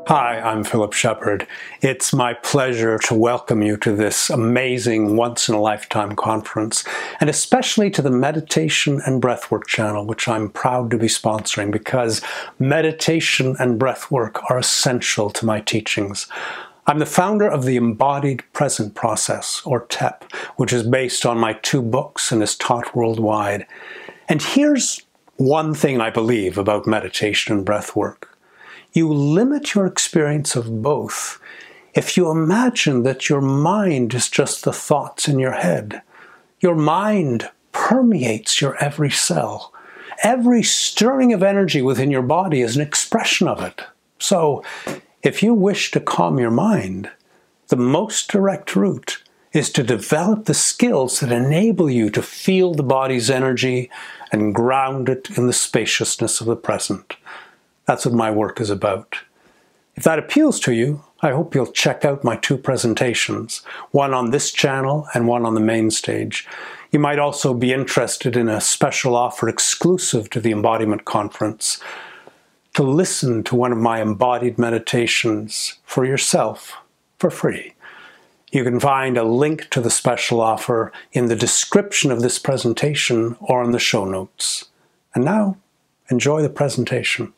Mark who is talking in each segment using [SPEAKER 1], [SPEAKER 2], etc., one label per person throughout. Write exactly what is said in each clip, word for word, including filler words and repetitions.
[SPEAKER 1] Hi, I'm Philip Shepherd. It's my pleasure to welcome you to this amazing once-in-a-lifetime conference, and especially to the Meditation and Breathwork channel, which I'm proud to be sponsoring because meditation and breathwork are essential to my teachings. I'm the founder of the Embodied Present Process, or T E P, which is based on my two books and is taught worldwide. And here's one thing I believe about meditation and breathwork. You limit your experience of both if you imagine that your mind is just the thoughts in your head. Your mind permeates your every cell. Every stirring of energy within your body is an expression of it. So, if you wish to calm your mind, the most direct route is to develop the skills that enable you to feel the body's energy and ground it in the spaciousness of the present. That's what my work is about. If that appeals to you, I hope you'll check out my two presentations, one on this channel and one on the main stage. You might also be interested in a special offer exclusive to the Embodiment Conference, to listen to one of my embodied meditations for yourself for free. You can find a link to the special offer in the description of this presentation or in the show notes. And now, enjoy the presentation.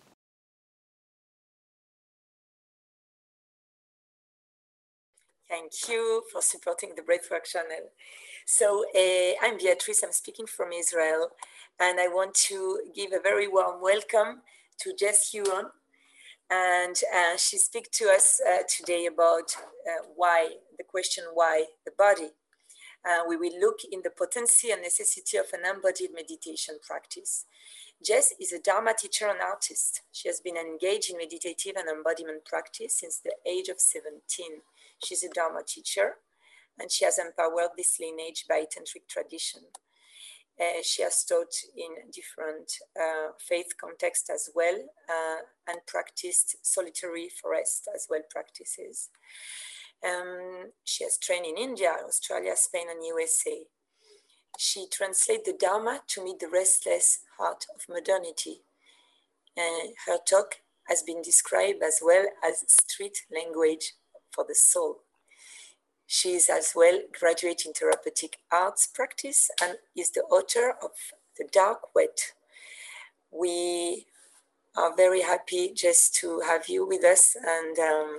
[SPEAKER 2] Thank you for supporting the Breathwork channel. So uh, I'm Beatrice, I'm speaking from Israel, and I want to give a very warm welcome to Jess Huon. And uh, she speaks to us uh, today about uh, why, the question why the body. Uh, we will look in the potency and necessity of an embodied meditation practice. Jess is a Dharma teacher and artist. She has been engaged in meditative and embodiment practice since the age of seventeen. She's a Dharma teacher, and she has empowered this lineage by tantric tradition. Uh, she has taught in different uh, faith contexts as well, uh, and practiced solitary forest as well practices. Um, she has trained in India, Australia, Spain, and U S A. She translates the Dharma to meet the restless heart of modernity. Uh, her talk has been described as well as street language for the soul. She is as well graduate in therapeutic arts practice and is the author of The Dark Wet. We are very happy just to have you with us, and um,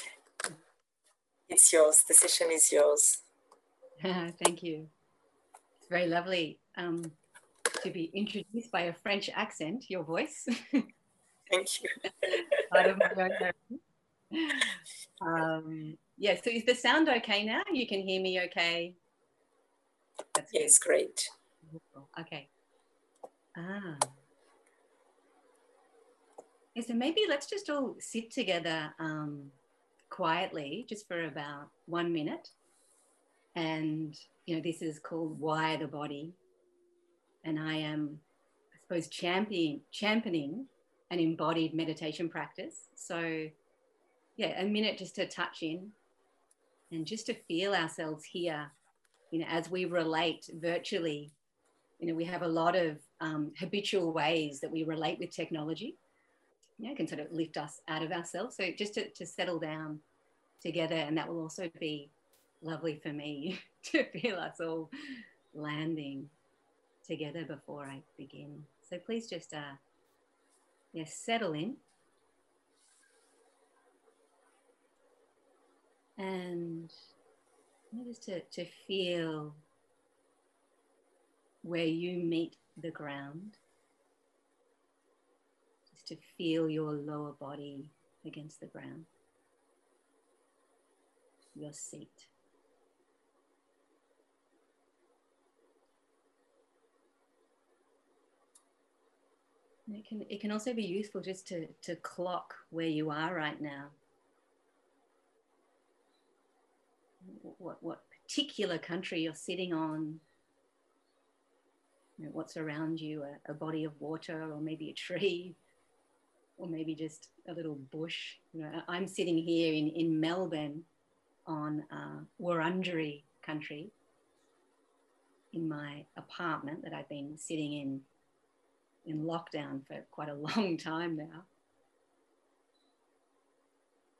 [SPEAKER 2] it's yours. The session is yours.
[SPEAKER 3] Thank you. It's very lovely um, to be introduced by a French accent, your voice.
[SPEAKER 2] Thank you.
[SPEAKER 3] Part of my own. Um, yeah, so is the sound okay now? You can hear me okay?
[SPEAKER 2] That's yes, good. Great.
[SPEAKER 3] Okay. Ah. Yeah, so maybe let's just all sit together um, quietly, just for about one minute. And, you know, this is called Why the Body. And I am, I suppose, champion, championing an embodied meditation practice. So, yeah, a minute just to touch in and just to feel ourselves here, you know, as we relate virtually. You know, we have a lot of um, habitual ways that we relate with technology. You know, can sort of lift us out of ourselves. So just to, to settle down together, and that will also be lovely for me to feel us all landing together before I begin. So please just, uh, yeah, settle in. And just to, to feel where you meet the ground. Just to feel your lower body against the ground. Your seat. It can, it can also be useful just to, to clock where you are right now. What, what particular country you're sitting on, you know, what's around you, a, a body of water, or maybe a tree, or maybe just a little bush. You know, I'm sitting here in, in Melbourne on uh, Wurundjeri country in my apartment that I've been sitting in in lockdown for quite a long time now.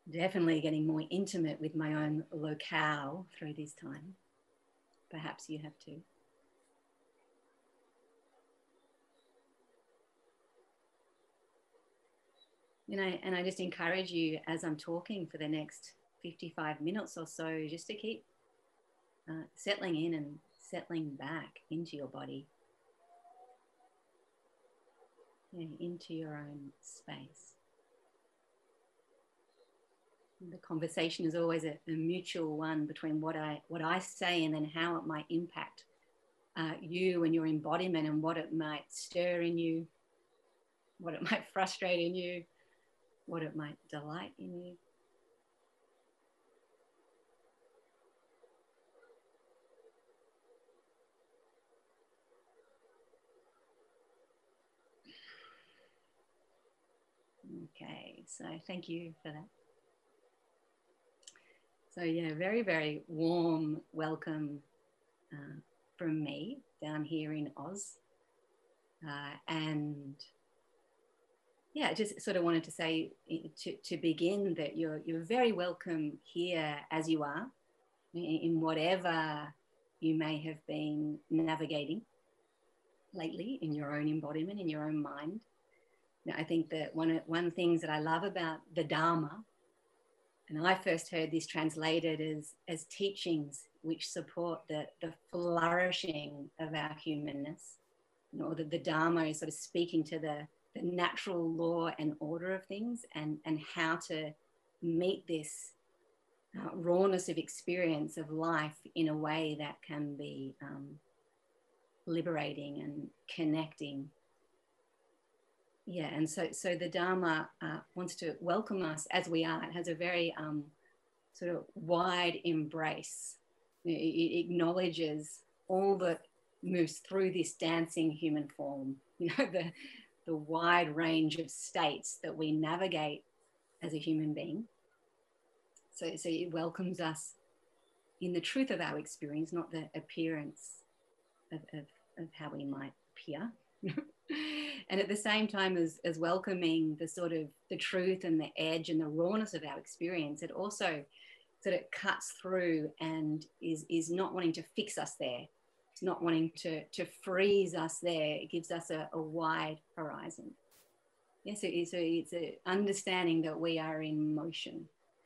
[SPEAKER 3] definitely getting more intimate with my own locale through this time. Perhaps you have too. And I, and I just encourage you as I'm talking for the next fifty-five minutes or so, just to keep uh, settling in and settling back into your body, yeah, into your own space. And the conversation is always a, a mutual one between what I, what I say and then how it might impact uh, you and your embodiment, and what it might stir in you, what it might frustrate in you, what it might delight in you. Okay, so thank you for that. So yeah, very, very warm welcome uh, from me down here in Oz. Uh, and yeah, just sort of wanted to say to, to begin that you're, you're very welcome here as you are, in, in whatever you may have been navigating lately in your own embodiment, in your own mind. Now, I think that one of one things that I love about the Dharma, and I first heard this translated as, as teachings which support the, the flourishing of our humanness, you know, that the Dharma is sort of speaking to the, the natural law and order of things, and, and how to meet this uh, rawness of experience of life in a way that can be um, liberating and connecting. Yeah, and so so the Dharma uh, wants to welcome us as we are. It has a very um, sort of wide embrace. It, it acknowledges all that moves through this dancing human form. You know, the the wide range of states that we navigate as a human being. So so it welcomes us in the truth of our experience, not the appearance of, of, of how we might appear. And at the same time as, as welcoming the sort of the truth and the edge and the rawness of our experience, it also sort of cuts through and is, is not wanting to fix us there. It's not wanting to, to freeze us there. It gives us a, a wide horizon. Yes, yeah, so it's an understanding that we are in motion.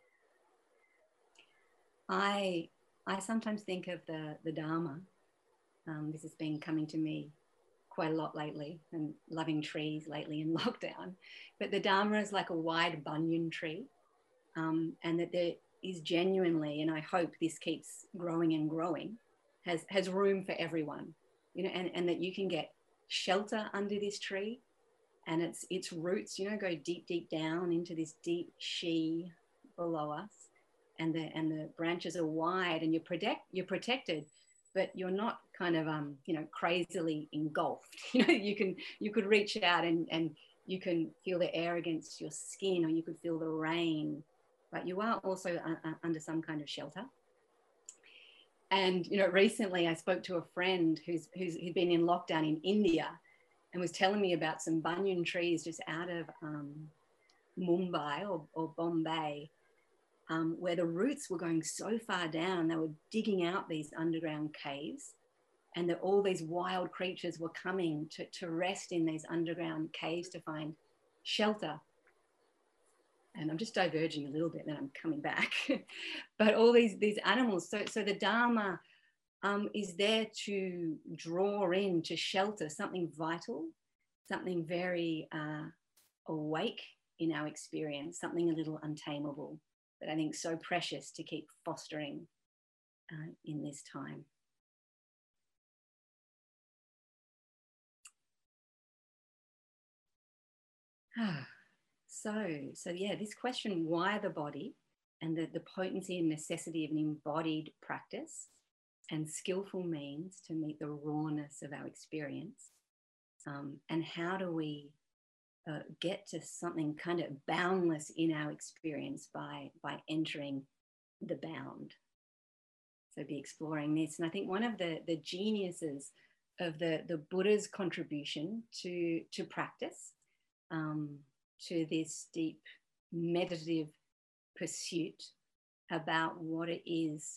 [SPEAKER 3] I, I sometimes think of the, the Dharma. Um, this has been coming to me quite a lot lately, and loving trees lately in lockdown. But the Dharma is like a wide banyan tree, um, and that there is genuinely, and I hope this keeps growing and growing, has, has room for everyone, you know, and, and that you can get shelter under this tree, and its, its roots, you know, go deep, deep down into this deep she below us, and the, and the branches are wide, and you're, protect, you're protected, but you're not kind of, um, you know, crazily engulfed. You know, you can, you could reach out and, and you can feel the air against your skin, or you could feel the rain, but you are also uh, under some kind of shelter. And, you know, recently I spoke to a friend who's, who's who'd been in lockdown in India, and was telling me about some banyan trees just out of um, Mumbai or, or Bombay, Um, where the roots were going so far down, they were digging out these underground caves, and that all these wild creatures were coming to, to rest in these underground caves to find shelter. And I'm just diverging a little bit, then I'm coming back. But all these, these animals, so, so the Dharma um, is there to draw in, to shelter something vital, something very uh, awake in our experience, something a little untamable, that I think is so precious to keep fostering uh, in this time. so, so yeah, this question, why the body, and the, the potency and necessity of an embodied practice and skillful means to meet the rawness of our experience. Um, and how do we uh, get to something kind of boundless in our experience by, by entering the bound? So be exploring this. And I think one of the, the geniuses of the, the Buddha's contribution to, to practice, um, to this deep meditative pursuit about what it is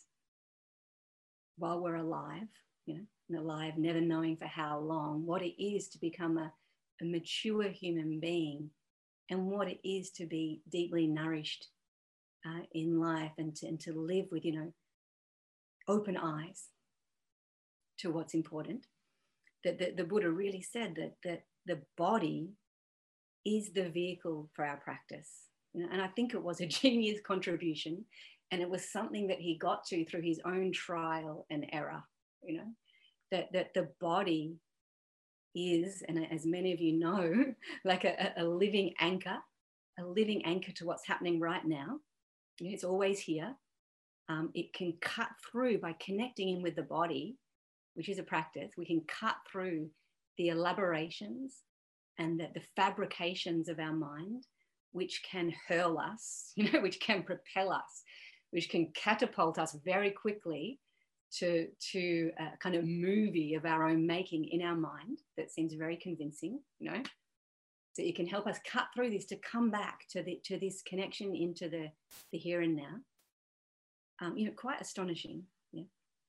[SPEAKER 3] while we're alive, you know, and alive, never knowing for how long, what it is to become a, a mature human being, and what it is to be deeply nourished uh, in life, and to, and to live with, you know, open eyes to what's important. That the, the Buddha really said that, that the body is the vehicle for our practice. You know, and I think it was a genius contribution, and it was something that he got to through his own trial and error, you know, that, that the body is, and as many of you know, like a, a living anchor, a living anchor to what's happening right now. It's always here. Um, it can cut through by connecting in with the body, which is a practice. We can cut through the elaborations and the, the fabrications of our mind, which can hurl us, you know, which can propel us, which can catapult us very quickly to, to a kind of movie of our own making in our mind that seems very convincing, you know. So it can help us cut through this to come back to, the, to this connection into the, the here and now. Um, you know, quite astonishing. Yeah.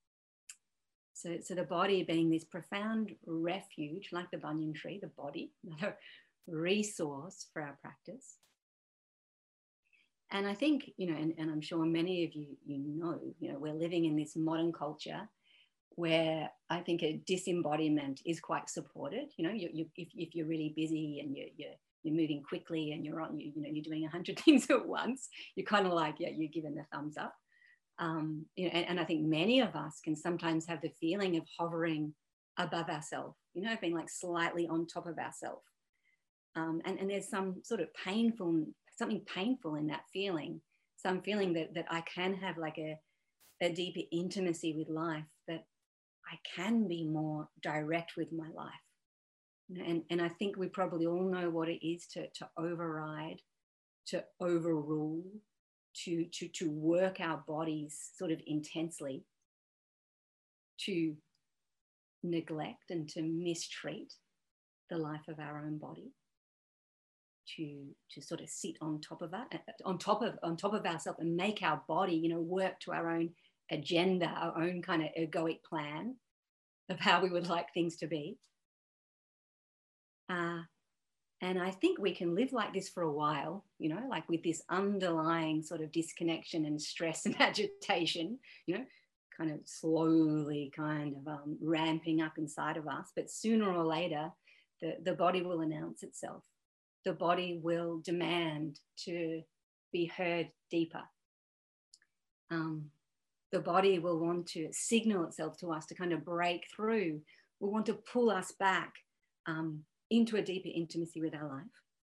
[SPEAKER 3] So, so the body being this profound refuge, like the banyan tree, the body, another resource for our practice. And I think, you know, and, and I'm sure many of you, you know, you know, we're living in this modern culture where I think a disembodiment is quite supported. You know, you, you, if, if you're really busy and you're, you're, you're moving quickly and you're on, you, you know, you're doing a hundred things at once, you're kind of like, yeah, you're given the thumbs up. Um, you know, and, and I think many of us can sometimes have the feeling of hovering above ourselves, you know, being like slightly on top of ourselves. Um, and, and there's some sort of painful, something painful in that feeling, some feeling that, that I can have like a, a deeper intimacy with life, that I can be more direct with my life. And, and I think we probably all know what it is to, to override, to overrule, to, to, to work our bodies sort of intensely, to neglect and to mistreat the life of our own body, to, to sort of sit on top of that, on top of, on top of ourselves, and make our body, you know, work to our own agenda, our own kind of egoic plan of how we would like things to be. Uh, and I think we can live like this for a while, you know, like with this underlying sort of disconnection and stress and agitation, you know, kind of slowly kind of um, ramping up inside of us. But sooner or later, the, the body will announce itself. The body will demand to be heard deeper. Um, the body will want to signal itself to us to kind of break through, will want to pull us back um, into a deeper intimacy with our life.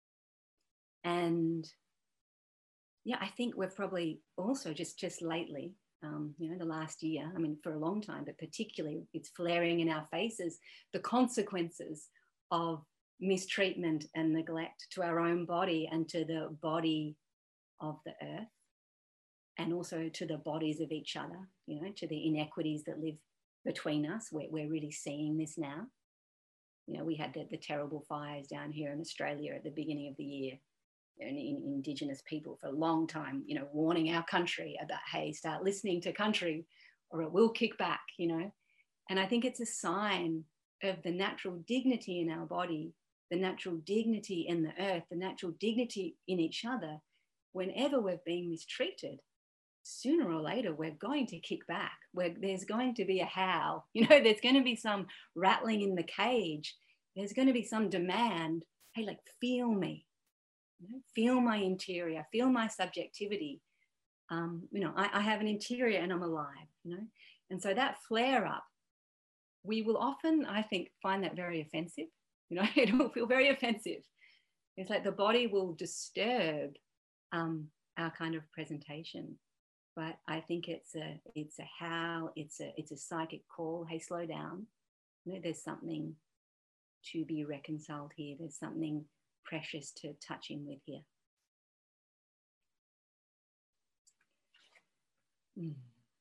[SPEAKER 3] And yeah, I think we've probably also just, just lately, um, you know, the last year, I mean, for a long time, but particularly it's flaring in our faces, the consequences of mistreatment and neglect to our own body and to the body of the earth, and also to the bodies of each other, you know, to the inequities that live between us. We're, we're really seeing this now. You know, we had the, the terrible fires down here in Australia at the beginning of the year, and in, Indigenous people for a long time, you know, warning our country about, hey, start listening to country or it will kick back, you know. And I think it's a sign of the natural dignity in our body, the natural dignity in the earth, the natural dignity in each other. Whenever we're being mistreated, sooner or later, we're going to kick back. Where there's going to be a howl, you know, there's going to be some rattling in the cage. There's going to be some demand, hey, like, feel me, you know, feel my interior, feel my subjectivity. Um, you know, I, I have an interior and I'm alive, you know. And so that flare up, we will often, I think, find that very offensive. You know, it will feel very offensive. It's like the body will disturb um, our kind of presentation. But I think it's a, it's a how, it's a, it's a psychic call. Hey, slow down. You know, there's something to be reconciled here. There's something precious to touch in with here. Mm.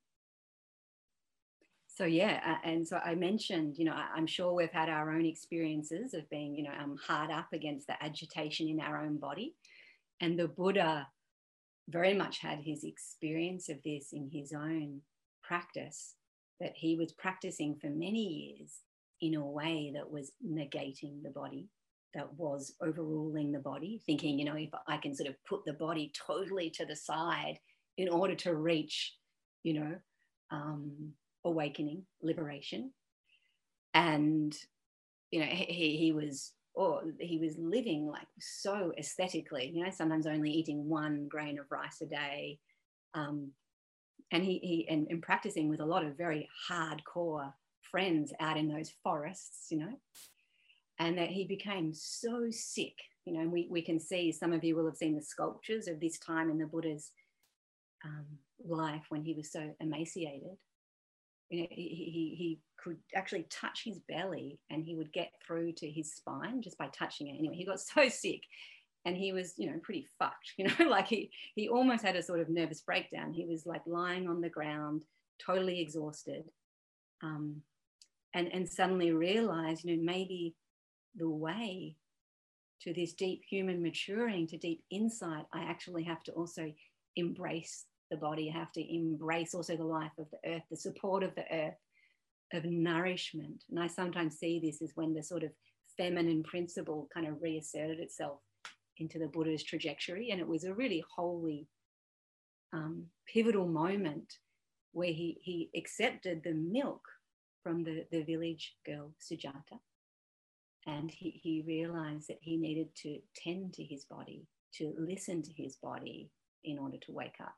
[SPEAKER 3] So yeah, and so I mentioned, you know, I'm sure we've had our own experiences of being, you know, um, hard up against the agitation in our own body. And the Buddha very much had his experience of this in his own practice, that he was practicing for many years in a way that was negating the body, that was overruling the body, thinking, you know, if I can sort of put the body totally to the side in order to reach, you know, um, awakening, liberation. And, you know, he, he was, or he was living like so aesthetically, you know, sometimes only eating one grain of rice a day. Um, and he, he and, and practicing with a lot of very hardcore friends out in those forests, you know, and that he became so sick, you know, and we, we can see, some of you will have seen the sculptures of this time in the Buddha's um, life when he was so emaciated. You know, he, he, he could actually touch his belly and he would get through to his spine just by touching it. Anyway, he got so sick and he was, you know, pretty fucked, you know, like he, he almost had a sort of nervous breakdown. He was like lying on the ground, totally exhausted, um, and, and suddenly realized, you know, maybe the way to this deep human maturing, to deep insight, I actually have to also embrace the body. I have to embrace also the life of the earth, the support of the earth, of nourishment. And I sometimes see this as when the sort of feminine principle kind of reasserted itself into the Buddha's trajectory. And it was a really holy, um, pivotal moment where he, he accepted the milk from the, the village girl, Sujata. And he, he realized that he needed to tend to his body, to listen to his body in order to wake up.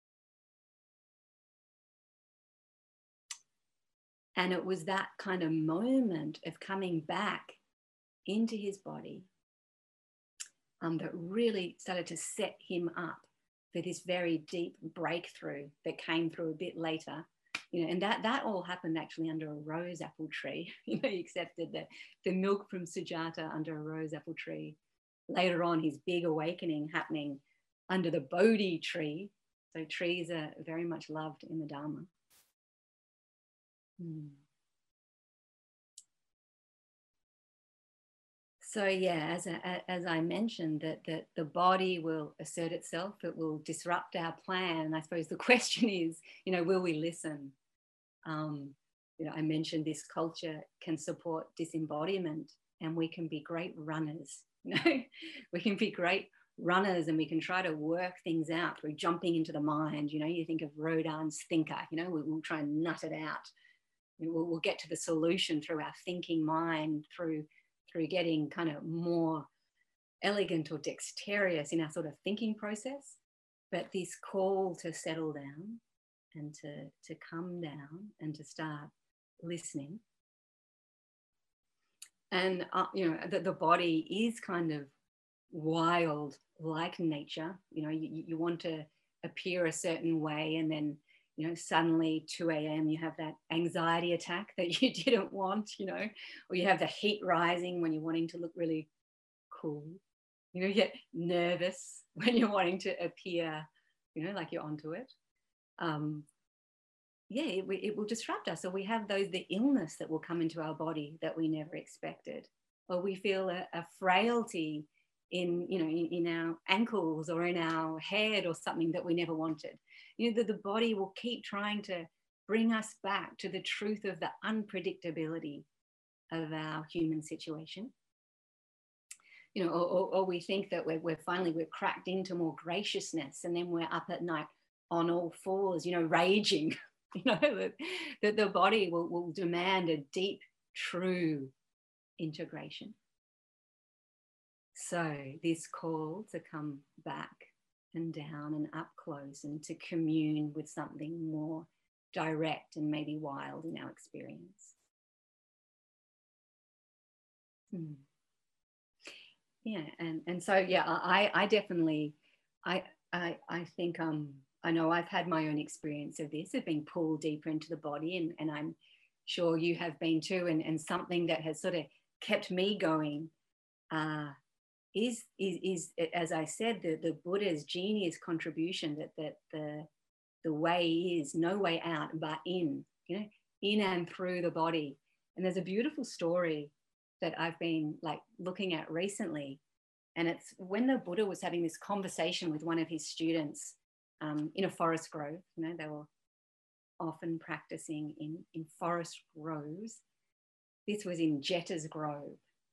[SPEAKER 3] And it was that kind of moment of coming back into his body um, that really started to set him up for this very deep breakthrough that came through a bit later. You know, and that, that all happened actually under a rose apple tree. You know, he accepted the, the milk from Sujata under a rose apple tree. Later on, his big awakening happening under the Bodhi tree. So trees are very much loved in the Dharma. Hmm. So yeah, as, a, as I mentioned, that, that the body will assert itself, it will disrupt our plan. I suppose the question is, you know, will we listen? Um, you know, I mentioned this culture can support disembodiment, and we can be great runners. You know, we can be great runners, and we can try to work things out through jumping into the mind. You know, you think of Rodin's thinker. You know, we, we'll try and nut it out. We'll, we'll get to the solution through our thinking mind, through through getting kind of more elegant or dexterous in our sort of thinking process. But this call to settle down and to, to come down and to start listening. And, uh, you know, that the body is kind of wild like nature. You know, you, you want to appear a certain way, and then, you know, suddenly two a.m. you have that anxiety attack that you didn't want, you know, or you have the heat rising when you're wanting to look really cool. You know, you get nervous when you're wanting to appear, you know, like you're onto it. Um, yeah, it, it will disrupt us. So we have those, the illness that will come into our body that we never expected, or we feel a, a frailty in, you know, in, in our ankles or in our head or something that we never wanted. You know, that the body will keep trying to bring us back to the truth of the unpredictability of our human situation. You know, or, or, or we think that we're, we're finally, we're cracked into more graciousness, and then we're up at night on all fours, you know, raging. You know, that, that the body will, will demand a deep, true integration. So this call to come back and down and up close and to commune with something more direct and maybe wild in our experience. Hmm. Yeah, and, and so, yeah, I, I definitely, I, I, I think, um, I know I've had my own experience of this, of being pulled deeper into the body, and, and I'm sure you have been too, and, and something that has sort of kept me going uh, is, is, is, as I said, the, the Buddha's genius contribution that, that the, the way is no way out but in, you know, in and through the body. And there's a beautiful story that I've been like looking at recently, And it's when the Buddha was having this conversation with one of his students um, in a forest grove. You know, they were often practicing in, in forest groves. This was in Jetta's Grove.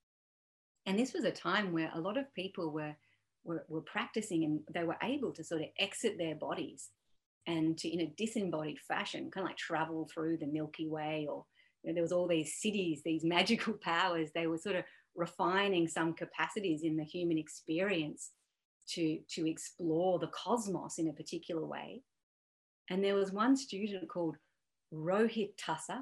[SPEAKER 3] And this was a time where a lot of people were, were, were practicing, and they were able to sort of exit their bodies and to, in a disembodied fashion, kind of like travel through the Milky Way, or you know, there was all these cities, these magical powers. They were sort of refining some capacities in the human experience to, to explore the cosmos in a particular way. And there was one student called Rohitassa.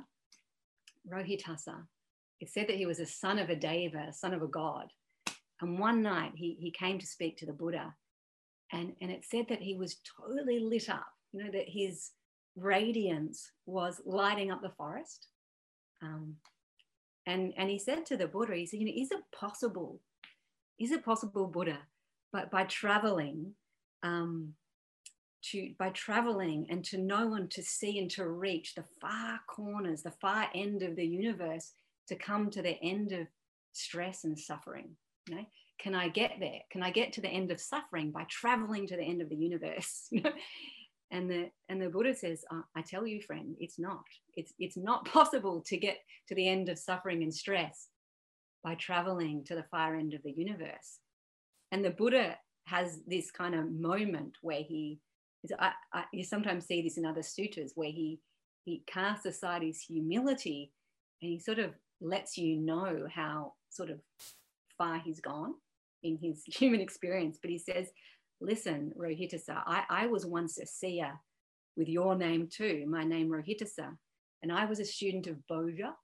[SPEAKER 3] Rohitassa. It said that he was a son of a deva, a son of a god. And one night he, he came to speak to the Buddha, and, and it said that he was totally lit up, you know, that his radiance was lighting up the forest. Um, and, and he said to the Buddha, he said, you know, is it possible, is it possible, Buddha, but by traveling, um, to, by traveling and to know and to see and to reach the far corners, the far end of the universe, to come to the end of stress and suffering? You know, can I get there? Can I get to the end of suffering by traveling to the end of the universe? You know? And the and the Buddha says, oh, I tell you, friend, it's not. It's it's not possible to get to the end of suffering and stress by traveling to the far end of the universe. And the Buddha has this kind of moment where he, I, I, you sometimes see this in other sutras, where he he casts aside his humility and he sort of lets you know how sort of far he's gone in his human experience. But he says, listen, Rohitassa, I, I was once a seer with your name too, my name Rohitassa, and I was a student of Bhoja,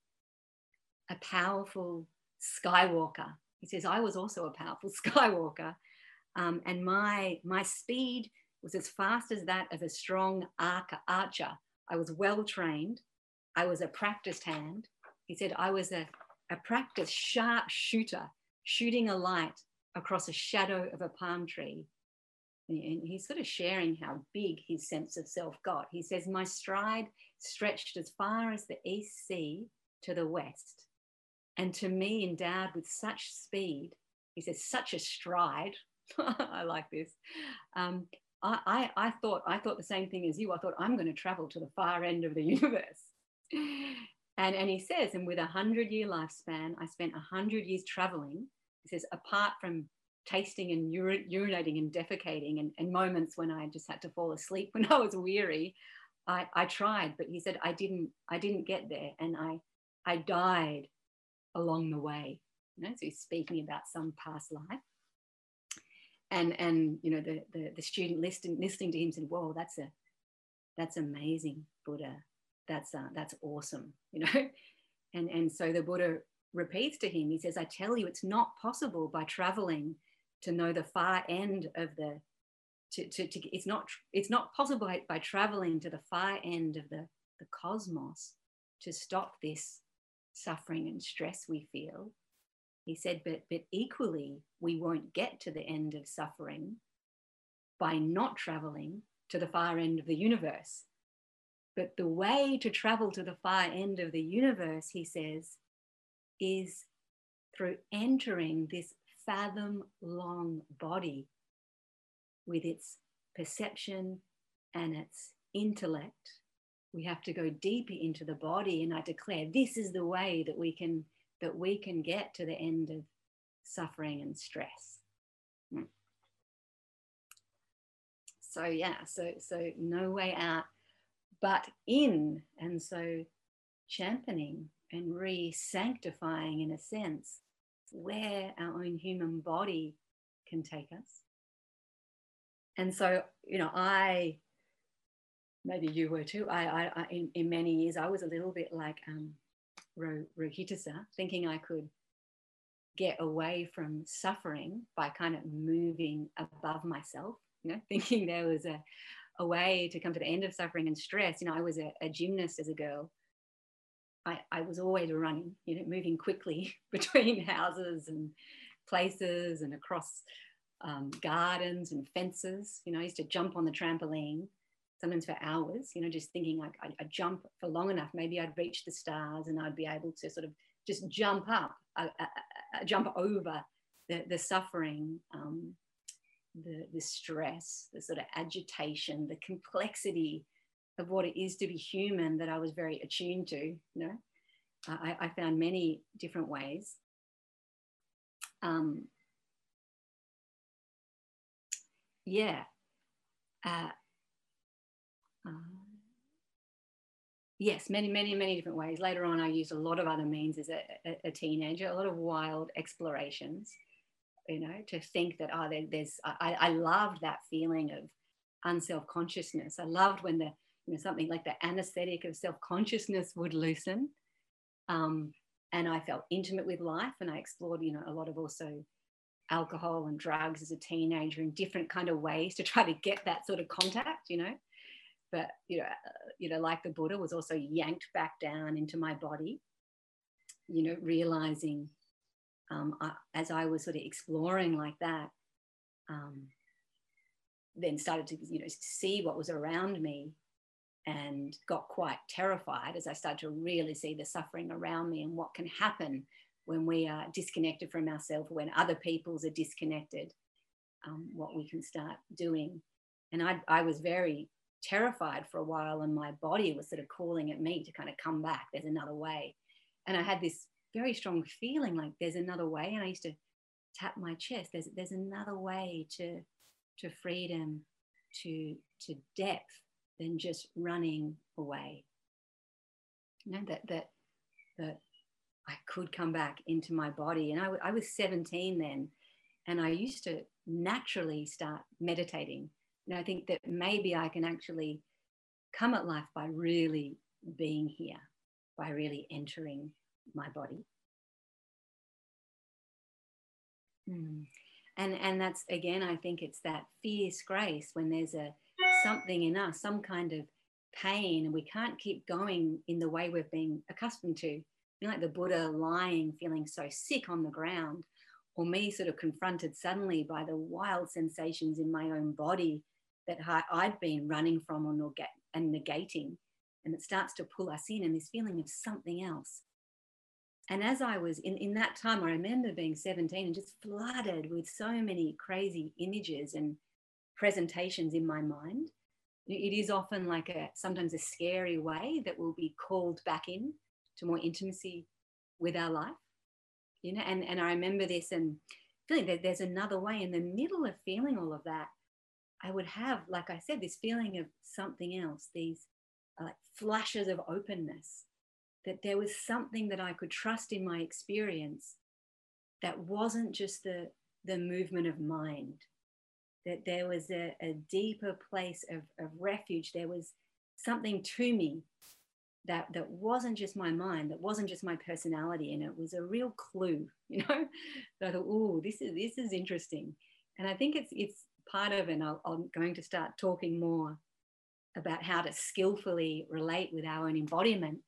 [SPEAKER 3] a powerful skywalker. He says, I was also a powerful skywalker, um, and my, my speed was as fast as that of a strong archer. I was well trained. I was a practiced hand. He said, I was a, a practiced sharp shooter, shooting a light across a shadow of a palm tree. And he's sort of sharing how big his sense of self got. He says, my stride stretched as far as the East Sea to the west. And to me, endowed with such speed, he says, such a stride. I like this. Um, I, I, I thought I thought the same thing as you. I thought, I'm going to travel to the far end of the universe. And, and he says, and with a hundred-year lifespan, I spent a hundred years traveling. He says, apart from tasting and ur urinating and defecating and, and moments when I just had to fall asleep when I was weary, I, I tried. But he said, I didn't, I didn't get there, and I, I died along the way. You know, so he's speaking about some past life. And, and you know, the, the, the student listening, listening to him said, whoa, that's, a, that's amazing, Buddha. That's, uh, that's awesome, you know. And, and so the Buddha repeats to him, he says, I tell you, it's not possible by traveling to know the far end of the, to, to, to it's not, it's not possible by, by traveling to the far end of the, the cosmos to stop this suffering and stress we feel. He said, but, but equally, we won't get to the end of suffering by not traveling to the far end of the universe. But the way to travel to the far end of the universe, he says, is through entering this fathom-long body with its perception and its intellect. We have to go deeper into the body, and I declare this is the way that we can that we can get to the end of suffering and stress. Hmm. So yeah, so so no way out, but in, and so championing and re-sanctifying, in a sense, where our own human body can take us. And so, you know, I, maybe you were too, I, I, I in, in many years, I was a little bit like um, Rohitassa, thinking I could get away from suffering by kind of moving above myself, you know, thinking there was a, a way to come to the end of suffering and stress. You know, I was a, a gymnast as a girl. I, I was always running, you know, moving quickly between houses and places and across um, gardens and fences. You know, I used to jump on the trampoline, sometimes for hours, you know, just thinking like I'd, I'd jump for long enough, maybe I'd reach the stars and I'd be able to sort of just jump up, uh, uh, uh, jump over the, the suffering, um, the, the stress, the sort of agitation, the complexity of what it is to be human that I was very attuned to. You know, I, I found many different ways. Um, yeah. Uh, uh, yes, many, many, many different ways. Later on, I used a lot of other means as a, a, a teenager, a lot of wild explorations, you know, to think that, oh, there, there's, I, I loved that feeling of unself-consciousness. I loved when the, you know, something like the anesthetic of self-consciousness would loosen. Um, and I felt intimate with life, and I explored, you know, a lot of also alcohol and drugs as a teenager in different kind of ways to try to get that sort of contact, you know. But, you know, uh, you know, like the Buddha, was also yanked back down into my body, you know, realizing um, I, as I was sort of exploring like that, um, then started to, you know, see what was around me, and got quite terrified as I started to really see the suffering around me and what can happen when we are disconnected from ourselves, when other peoples are disconnected, um, what we can start doing. And I, I was very terrified for a while, and my body was sort of calling at me to kind of come back. There's another way. And I had this very strong feeling like there's another way. And I used to tap my chest. There's, there's another way to, to freedom, to, to depth than just running away. You know, that, that, that I could come back into my body. And I, I was seventeen then, and I used to naturally start meditating. And I think that maybe I can actually come at life by really being here, by really entering my body. Mm. And, and that's, again, I think it's that fierce grace when there's a something in us, some kind of pain, and we can't keep going in the way we've been accustomed to. You know, like the Buddha lying, feeling so sick on the ground, or me sort of confronted suddenly by the wild sensations in my own body that I'd been running from or neg- and negating, and it starts to pull us in, and this feeling of something else. And as I was in, in that time, I remember being seventeen and just flooded with so many crazy images and presentations in my mind. It is often like a, sometimes a scary way that we'll be called back in to more intimacy with our life, you know, and, and I remember this and feeling that there's another way. In the middle of feeling all of that, I would have, like I said, this feeling of something else, these uh, like flashes of openness, that there was something that I could trust in my experience that wasn't just the, the movement of mind, that there was a, a deeper place of, of refuge. There was something to me that, that wasn't just my mind, that wasn't just my personality, and it was a real clue, you know. So I thought, oh, this is, this is interesting. And I think it's, it's part of, and I'll, I'm going to start talking more about how to skillfully relate with our own embodiment.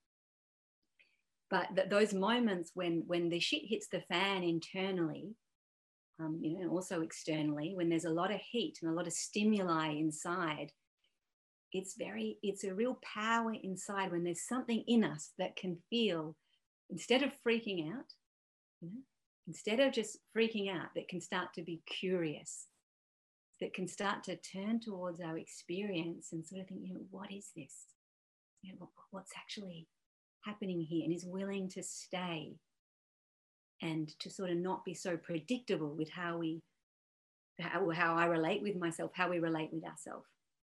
[SPEAKER 3] But th- those moments when, when the shit hits the fan internally, um, you know, and also externally, when there's a lot of heat and a lot of stimuli inside, it's very, it's a real power inside when there's something in us that can feel, instead of freaking out, you know, instead of just freaking out, that can start to be curious, that can start to turn towards our experience and sort of think, you know, what is this? You know, what's actually happening here, and is willing to stay and to sort of not be so predictable with how we, how, how I relate with myself, how we relate with ourselves.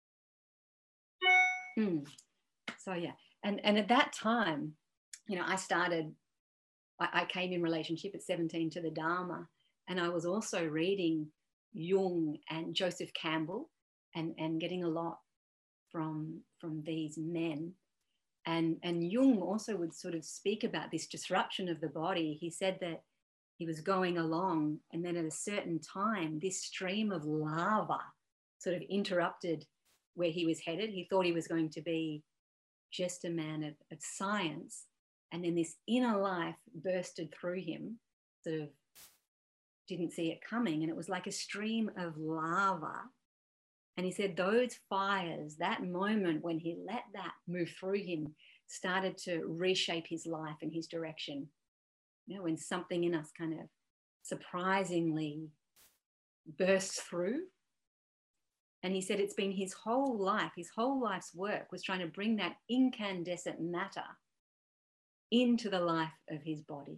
[SPEAKER 3] Mm. So yeah, and, and at that time, you know, I started, I, I came in relationship at seventeen to the Dharma, and I was also reading Jung and Joseph Campbell, and, and getting a lot from, from these men. And, and Jung also would sort of speak about this disruption of the body. He said that he was going along, and then at a certain time, this stream of lava sort of interrupted where he was headed. He thought he was going to be just a man of, of science. And then this inner life bursted through him, sort of didn't see it coming. And it was like a stream of lava. And he said those fires, that moment when he let that move through him, started to reshape his life and his direction. You know, when something in us kind of surprisingly burst through. And he said it's been his whole life, his whole life's work was trying to bring that incandescent matter into the life of his body,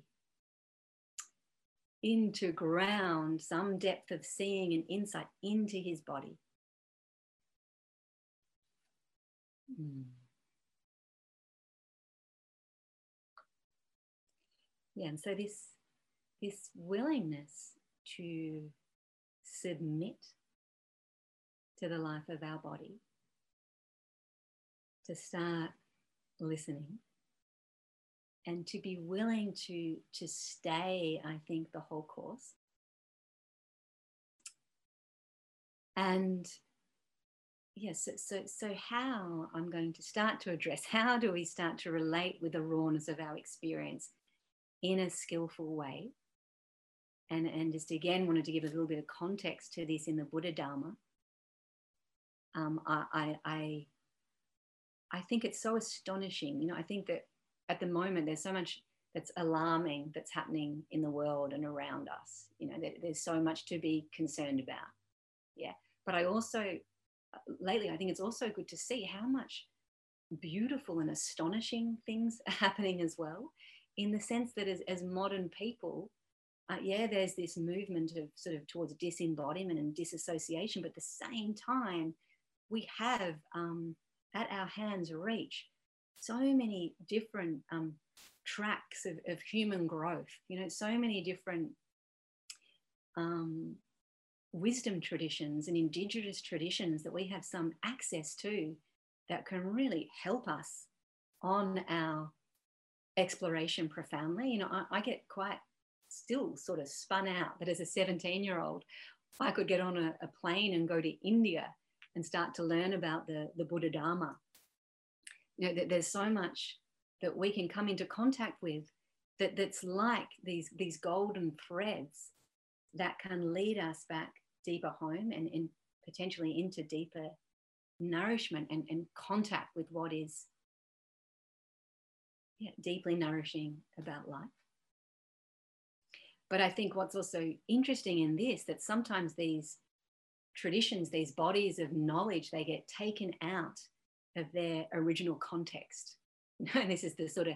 [SPEAKER 3] into ground some depth of seeing and insight into his body. Mm. Yeah, and so this, this willingness to submit to the life of our body, to start listening, and to be willing to, to stay, I think, the whole course. And yes, so, so, so how I'm going to start to address, how do we start to relate with the rawness of our experience in a skillful way? And, and just again, wanted to give a little bit of context to this in the Buddha Dharma. Um, I, I, I think it's so astonishing. You know, I think that at the moment there's so much that's alarming that's happening in the world and around us. You know, there, there's so much to be concerned about. Yeah, but I also, lately, I think it's also good to see how much beautiful and astonishing things are happening as well, in the sense that as, as modern people, uh, yeah, there's this movement of sort of towards disembodiment and disassociation, but at the same time, we have um, at our hands reach so many different um, tracks of, of human growth, you know, so many different um, wisdom traditions and indigenous traditions that we have some access to that can really help us on our exploration profoundly. You know, I, I get quite still sort of spun out that as a seventeen year old, I could get on a, a plane and go to India and start to learn about the, the Buddha Dharma. You know, that there's so much that we can come into contact with that, that's like these, these golden threads that can lead us back deeper home and, and potentially into deeper nourishment and, and contact with what is yeah, deeply nourishing about life. But I think what's also interesting in this, that sometimes these traditions, these bodies of knowledge, they get taken out of their original context. And this is the sort of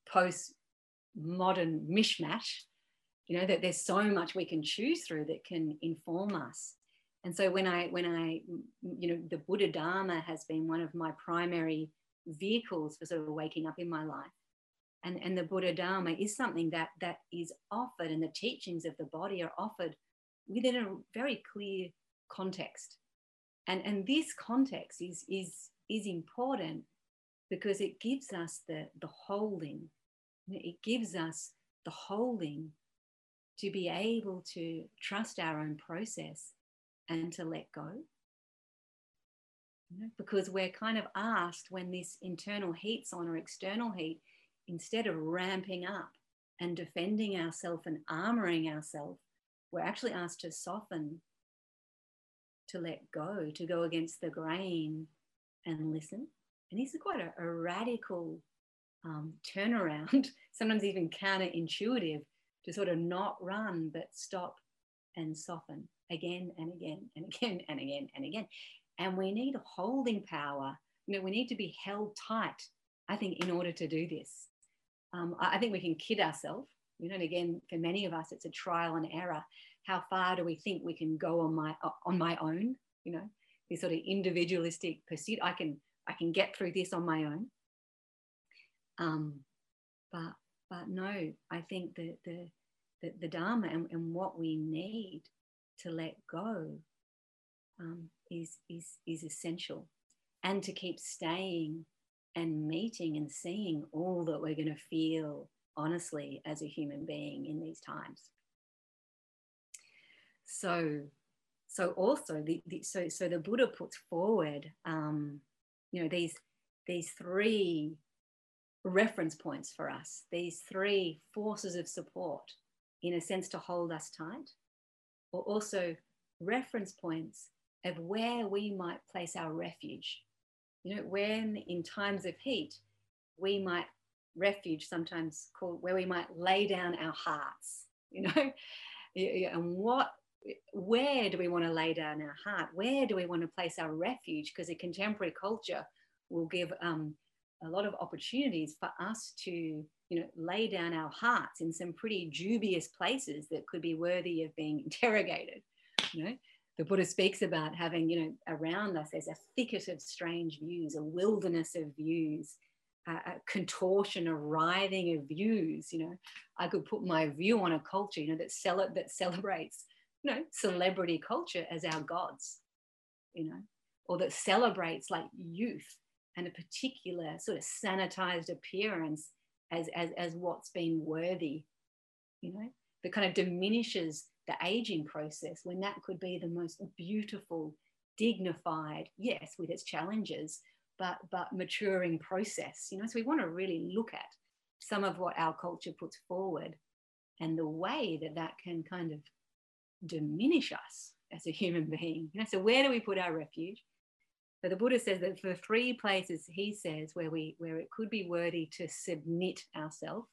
[SPEAKER 3] post-modern mishmash, you know, that there's so much we can choose through that can inform us. And so when I, when I, you know, the Buddha Dharma has been one of my primary vehicles for sort of waking up in my life. And, and the Buddha Dharma is something that, that is offered, and the teachings of the body are offered within a very clear context. And, and this context is, is, is important because it gives us the, the holding. It gives us the holding to be able to trust our own process and to let go. You know, because we're kind of asked when this internal heat's on or external heat, instead of ramping up and defending ourselves and armoring ourselves, we're actually asked to soften, to let go, to go against the grain and listen. And this is quite a, a radical um, turnaround, sometimes even counterintuitive, to sort of not run, but stop and soften again and again and again and again and again. And we need holding power. You know, we need to be held tight, I think, in order to do this. Um, I think we can kid ourselves, you know, and again, for many of us, it's a trial and error. How far do we think we can go on my on my own? You know, this sort of individualistic pursuit. I can I can get through this on my own. Um, but but no, I think the the the, the Dharma and, and what we need to let go um, is is is essential, and to keep staying and meeting and seeing all that we're going to feel honestly as a human being in these times. So, so also the, the so so the Buddha puts forward, um, you know, these these three reference points for us, these three forces of support, in a sense, to hold us tight, or also reference points of where we might place our refuge. You know, when in times of heat, we might refuge, sometimes called where we might lay down our hearts, you know, And what, where do we want to lay down our heart? Where do we want to place our refuge? Because a contemporary culture will give um, a lot of opportunities for us to, you know, lay down our hearts in some pretty dubious places that could be worthy of being interrogated. You know, the Buddha speaks about having, you know, around us, there's a thicket of strange views, a wilderness of views, a, a contortion, a writhing of views. You know, I could put my view on a culture, you know, that, cel- that celebrates, you know, celebrity culture as our gods, you know, or that celebrates like youth and a particular sort of sanitized appearance as, as, as what's been worthy, you know, that kind of diminishes the aging process when that could be the most beautiful, dignified, yes, with its challenges, but, but maturing process, you know. So we want to really look at some of what our culture puts forward and the way that that can kind of diminish us as a human being, you know. So where do we put our refuge? So the Buddha says that for three places, he says, where we where it could be worthy to submit ourselves,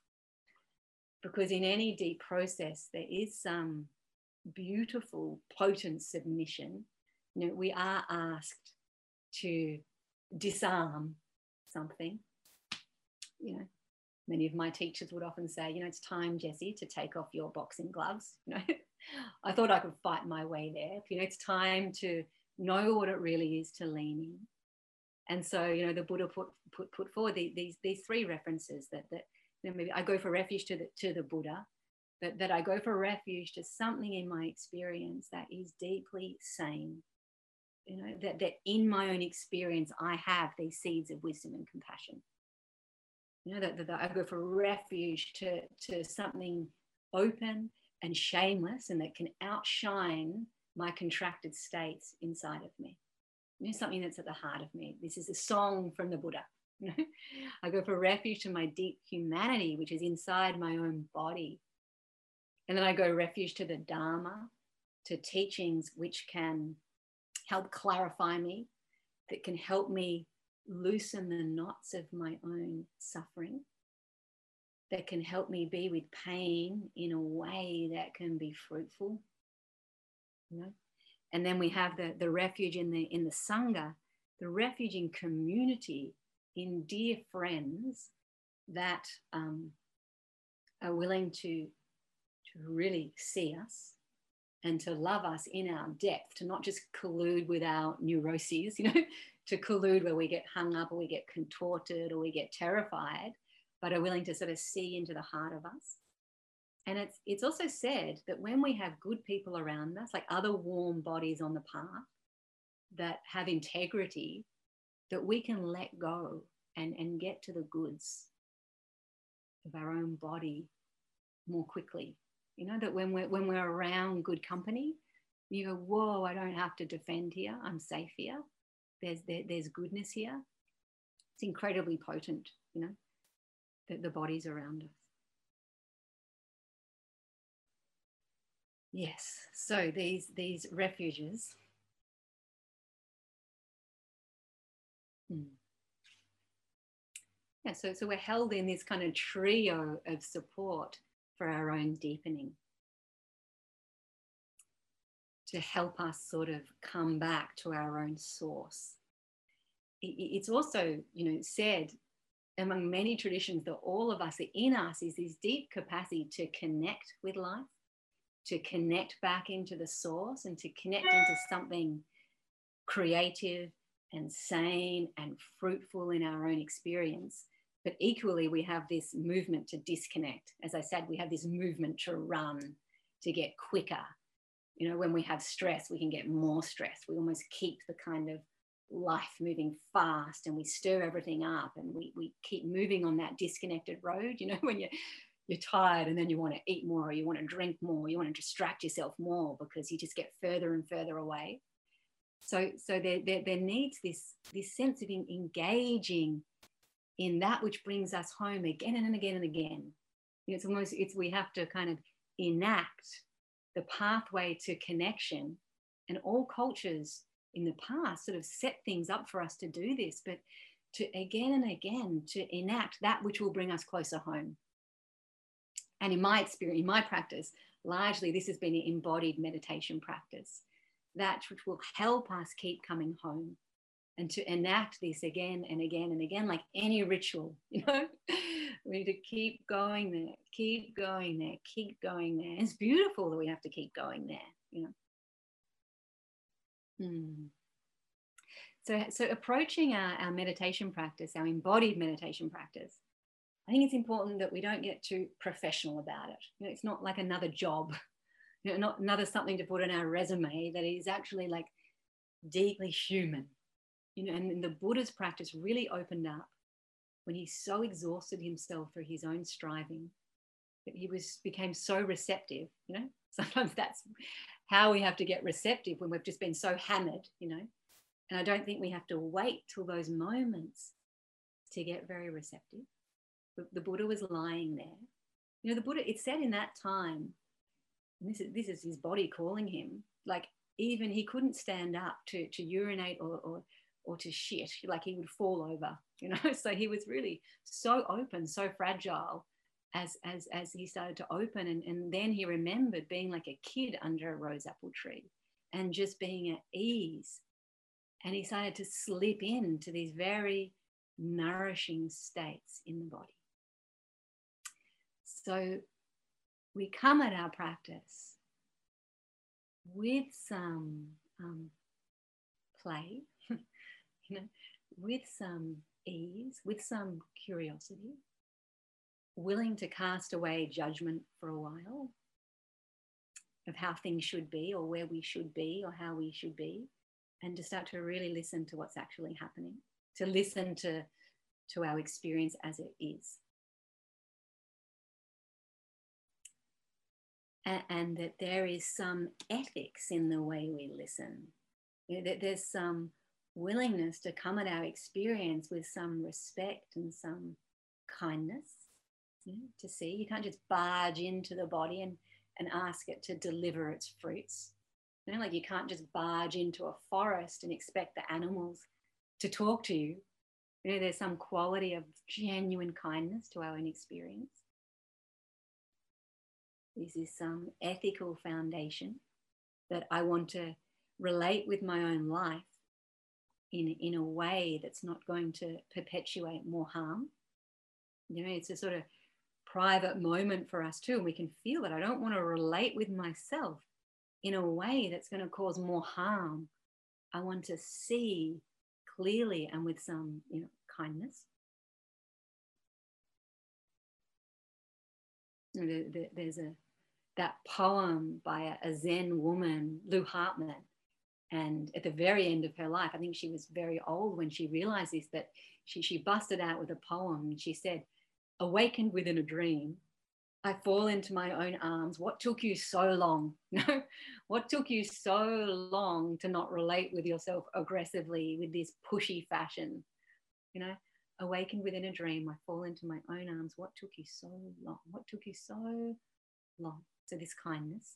[SPEAKER 3] because in any deep process there is some beautiful, potent submission. You know, we are asked to disarm something. You know, many of my teachers would often say, you know, it's time, Jessie, to take off your boxing gloves. You know, I thought I could fight my way there. You know, it's time to know what it really is to lean in. And so, you know, the Buddha put put put forward the, these these three references that that you know, maybe I go for refuge to the to the Buddha, that, that I go for refuge to something in my experience that is deeply sane. You know, that that in my own experience I have these seeds of wisdom and compassion. You know, that, that, that I go for refuge to to something open and shameless and that can outshine my contracted states inside of me. You know, something that's at the heart of me. This is a song from the Buddha. You know? I go for refuge to my deep humanity, which is inside my own body. And then I go refuge to the Dharma, to teachings which can help clarify me, that can help me loosen the knots of my own suffering, that can help me be with pain in a way that can be fruitful. You know? And then we have the, the refuge in the in the Sangha, the refuge in community, in dear friends that um, are willing to, to really see us and to love us in our depth, to not just collude with our neuroses, you know, to collude where we get hung up or we get contorted or we get terrified, but are willing to sort of see into the heart of us. And it's it's also said that when we have good people around us, like other warm bodies on the path that have integrity, that we can let go and, and get to the goods of our own body more quickly. You know, that when we're, when we're around good company, you go, whoa, I don't have to defend here. I'm safe here. There's, there, there's goodness here. It's incredibly potent, you know, the, the bodies around us. Yes, so these these refuges. Hmm. Yeah, so, so we're held in this kind of trio of support for our own deepening, to help us sort of come back to our own source. It, it's also, you know, said among many traditions that all of us, that in us is this deep capacity to connect with life, to connect back into the source and to connect into something creative and sane and fruitful in our own experience. But equally, we have this movement to disconnect. As I said, we have this movement to run, to get quicker. You know, when we have stress, we can get more stress. We almost keep the kind of life moving fast and we stir everything up and we, we keep moving on that disconnected road. You know, when you're you're tired and then you want to eat more or you want to drink more, you want to distract yourself more because you just get further and further away. So, so there, there, there needs this, this sense of engaging in that which brings us home again and again and again. You know, it's almost, it's, we have to kind of enact the pathway to connection, and all cultures in the past sort of set things up for us to do this, but to again and again to enact that which will bring us closer home. And in my experience, in my practice, largely this has been an embodied meditation practice, that which will help us keep coming home and to enact this again and again and again, like any ritual, you know. We need to keep going there, keep going there, keep going there. It's beautiful that we have to keep going there, you know. Hmm. So, so approaching our, our meditation practice, our embodied meditation practice, I think it's important that we don't get too professional about it. You know, it's not like another job, you know, not another something to put on our resume, that is actually like deeply human. You know, and the Buddha's practice really opened up when he so exhausted himself through his own striving that he was became so receptive. You know, sometimes that's how we have to get receptive, when we've just been so hammered, you know. And I don't think we have to wait till those moments to get very receptive. The, the Buddha was lying there. You know, the Buddha, it said in that time, and this is, this is his body calling him, like even he couldn't stand up to, to urinate or, or, or to shit, like he would fall over, you know. So he was really so open, so fragile as, as, as he started to open. And, and then he remembered being like a kid under a rose apple tree and just being at ease. And he started to slip into these very nourishing states in the body. So we come at our practice with some um, play, you know, with some ease, with some curiosity, willing to cast away judgment for a while of how things should be or where we should be or how we should be, and to start to really listen to what's actually happening, to listen to, to our experience as it is. And, and that there is some ethics in the way we listen. You know, that there's some willingness to come at our experience with some respect and some kindness, you know, to see. You can't just barge into the body and, and ask it to deliver its fruits. You know, like you can't just barge into a forest and expect the animals to talk to you. You know, there's some quality of genuine kindness to our own experience. This is some ethical foundation that I want to relate with my own life in, in a way that's not going to perpetuate more harm. You know, it's a sort of private moment for us too. And we can feel that I don't want to relate with myself in a way that's going to cause more harm. I want to see clearly and with some, you know, kindness. There's a that poem by a Zen woman, Lou Hartman, and at the very end of her life, I think she was very old when she realized this, that she, she busted out with a poem, and she said, "Awakened within a dream, I fall into my own arms. What took you so long? No, what took you so long to not relate with yourself aggressively with this pushy fashion? You know, awakened within a dream, I fall into my own arms. What took you so long? What took you so long?" So this kindness.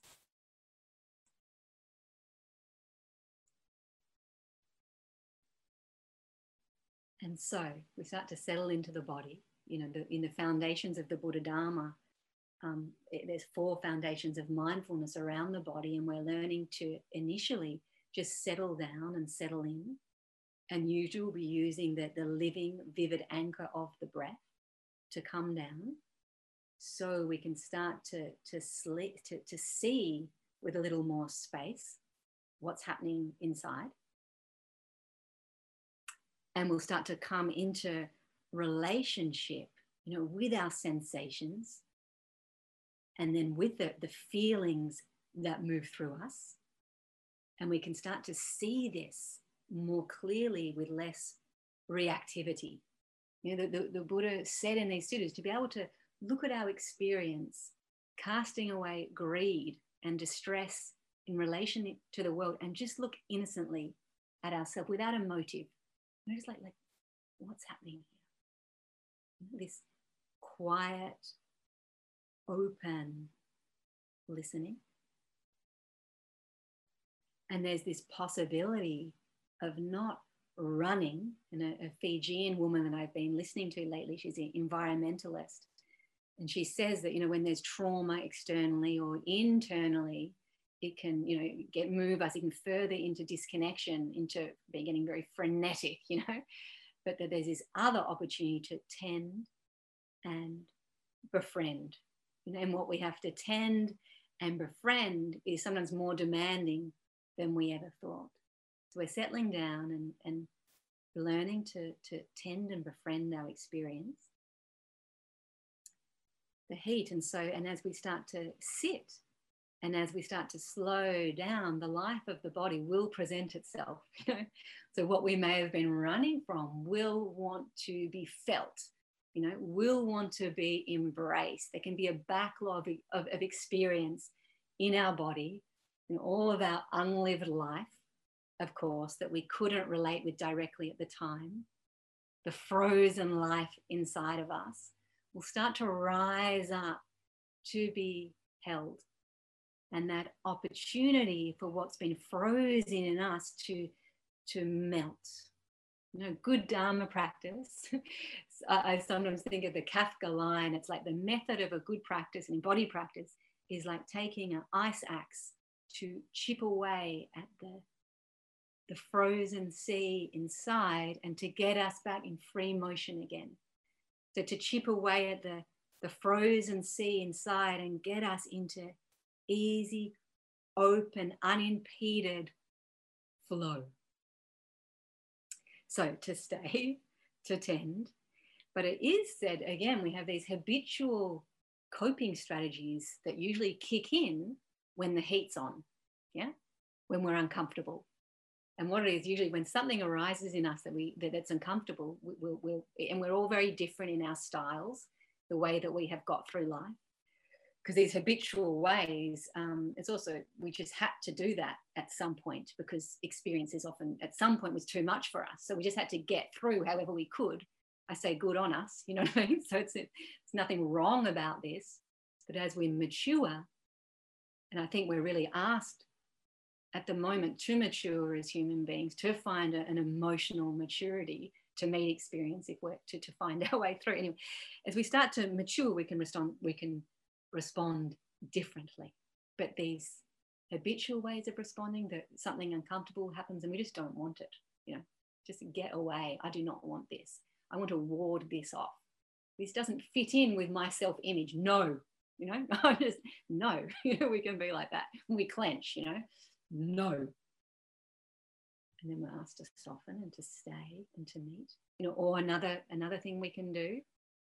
[SPEAKER 3] And so we start to settle into the body. You know, the, in the foundations of the Buddha Dharma, um, it, there's four foundations of mindfulness around the body, and we're learning to initially just settle down and settle in. And usually we'll be using the, the living, vivid anchor of the breath to come down, so we can start to, to, sleep, to, to see with a little more space what's happening inside. And we'll start to come into relationship, you know, with our sensations, and then with the, the feelings that move through us. And we can start to see this more clearly with less reactivity. You know, the, the, the Buddha said in these suttas to be able to look at our experience, casting away greed and distress in relation to the world, and just look innocently at ourselves without a motive. We're just like, like, what's happening here? This quiet, open listening. And there's this possibility of not running. And a, a Fijian woman that I've been listening to lately, she's an environmentalist. And she says that, you know, when there's trauma externally or internally, it can, you know, get move us even further into disconnection, into being getting very frenetic, you know, but that there's this other opportunity to tend and befriend, you know, and what we have to tend and befriend is sometimes more demanding than we ever thought. So we're settling down and, and learning to, to tend and befriend our experience, the heat. And so, and as we start to sit, and as we start to slow down, the life of the body will present itself. You know? So what we may have been running from will want to be felt, you know, will want to be embraced. There can be a backlog of, of experience in our body, in all of our unlived life, of course, that we couldn't relate with directly at the time. The frozen life inside of us will start to rise up to be held. And that opportunity for what's been frozen in us to, to melt. You know, good Dharma practice. I sometimes think of the Kafka line. It's like the method of a good practice and embodied practice is like taking an ice axe to chip away at the, the frozen sea inside and to get us back in free motion again. So to chip away at the, the frozen sea inside and get us into easy, open, unimpeded flow. So to stay, to tend, but it is said, again, we have these habitual coping strategies that usually kick in when the heat's on, yeah, when we're uncomfortable. And what it is usually when something arises in us that we that, that's uncomfortable, we, we'll, we'll, and we're all very different in our styles, the way that we have got through life. Because these habitual ways, um, it's also, we just had to do that at some point because experience is often, at some point was too much for us. So we just had to get through however we could. I say good on us, you know what I mean? So it's, it's nothing wrong about this. But as we mature, and I think we're really asked at the moment to mature as human beings, to find a, an emotional maturity to meet experience, if we're to, to find our way through. Anyway, as we start to mature, we can respond, we can respond differently. But these habitual ways of responding, that something uncomfortable happens and we just don't want it, you know, just get away. I do not want this. I want to ward this off. This doesn't fit in with my self-image. No, you know, I just, no, you know, we can be like that. We clench, you know, no. And then we're asked to soften and to stay and to meet, you know, or another, another thing we can do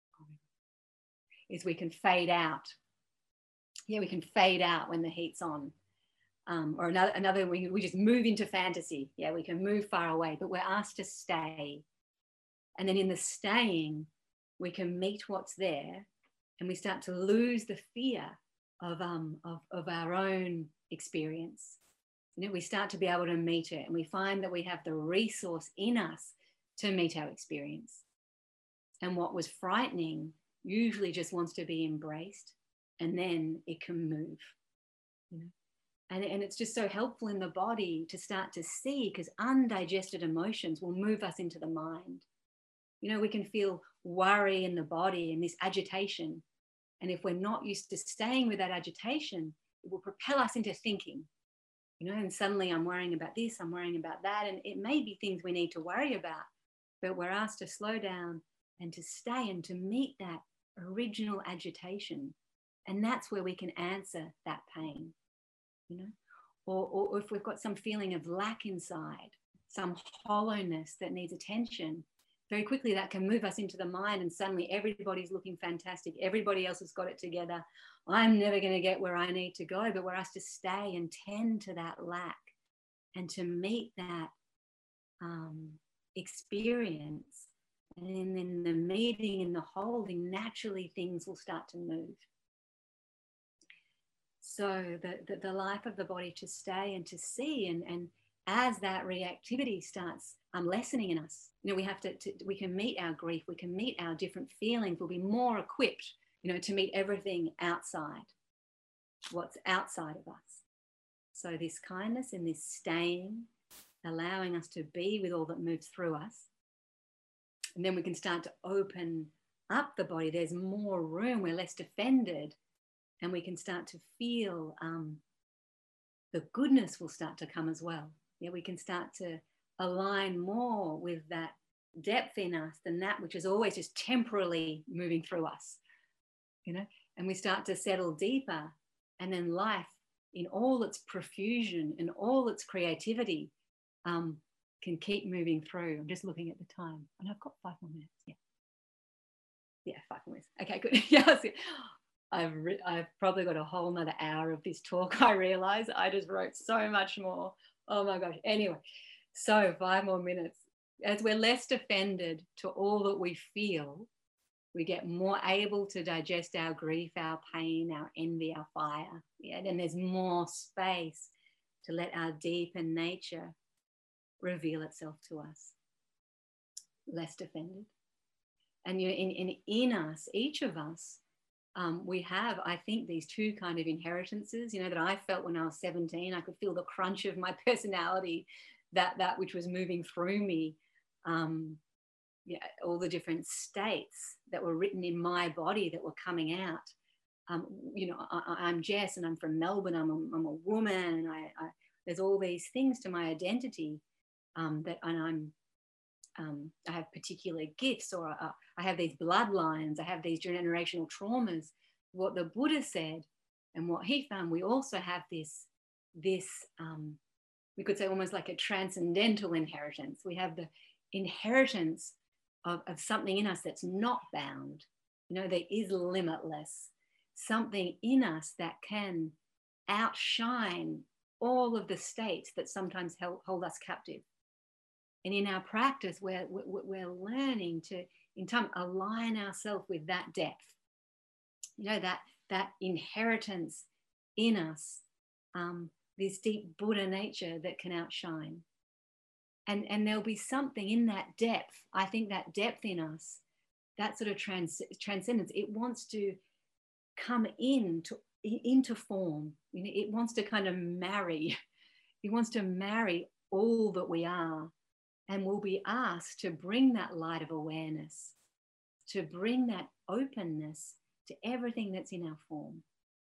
[SPEAKER 3] is we can fade out. Yeah, we can fade out when the heat's on. Um, or another, another we, we just move into fantasy. Yeah, we can move far away, but we're asked to stay. And then in the staying, we can meet what's there and we start to lose the fear of, um, of, of our own experience. You know, we start to be able to meet it and we find that we have the resource in us to meet our experience. And what was frightening usually just wants to be embraced. And then it can move, you know? and, and it's just so helpful in the body to start to see, because undigested emotions will move us into the mind. You know, we can feel worry in the body and this agitation. And if we're not used to staying with that agitation, it will propel us into thinking, you know, and suddenly I'm worrying about this, I'm worrying about that. And it may be things we need to worry about, but we're asked to slow down and to stay and to meet that original agitation. And that's where we can answer that pain, you know, or, or if we've got some feeling of lack inside, some hollowness that needs attention, very quickly that can move us into the mind and suddenly everybody's looking fantastic. Everybody else has got it together. I'm never going to get where I need to go, but we're asked to stay and tend to that lack and to meet that um, experience. And in the meeting and the holding, naturally things will start to move. So the, the, the life of the body to stay and to see, and, and as that reactivity starts um, lessening in us, you know, we have to, to, we can meet our grief, we can meet our different feelings, we'll be more equipped, you know, to meet everything outside, what's outside of us. So this kindness and this staying, allowing us to be with all that moves through us. And then we can start to open up the body, there's more room, we're less defended, and we can start to feel um, the goodness will start to come as well. Yeah, we can start to align more with that depth in us than that which is always just temporarily moving through us, you know, and we start to settle deeper, and then life in all its profusion and all its creativity um, can keep moving through. I'm just looking at the time, and I've got five more minutes. Yeah, yeah, five more minutes. Okay, good. Yeah, I've re- I've probably got a whole nother hour of this talk. I realize I just wrote so much more. Oh my gosh. Anyway, so five more minutes. As we're less defended to all that we feel, we get more able to digest our grief, our pain, our envy, our fire. Yeah, and there's more space to let our deeper nature reveal itself to us. Less defended. And you know, in, in, in us, each of us, um, we have, I think, these two kind of inheritances, you know, that I felt when I was seventeen. I could feel the crunch of my personality, that, that which was moving through me. Um, yeah, all the different states that were written in my body that were coming out. Um, you know, I, I'm Jess, and I'm from Melbourne. I'm a, I'm a woman, and I, I, there's all these things to my identity um, that, and I'm, um, I have particular gifts, or uh, I have these bloodlines. I have these generational traumas. What the Buddha said, and what he found, we also have this, this um, we could say almost like a transcendental inheritance. We have the inheritance Of, of something in us that's not bound, you know, that is limitless, something in us that can outshine all of the states that sometimes hold, hold us captive. And in our practice, we're, we're, we're learning to, in time, align ourselves with that depth, you know, that, that inheritance in us, um, this deep Buddha nature that can outshine. And, and there'll be something in that depth. I think that depth in us, that sort of trans, transcendence, it wants to come into, into form. You know, it wants to kind of marry. It wants to marry all that we are. And we'll be asked to bring that light of awareness, to bring that openness to everything that's in our form.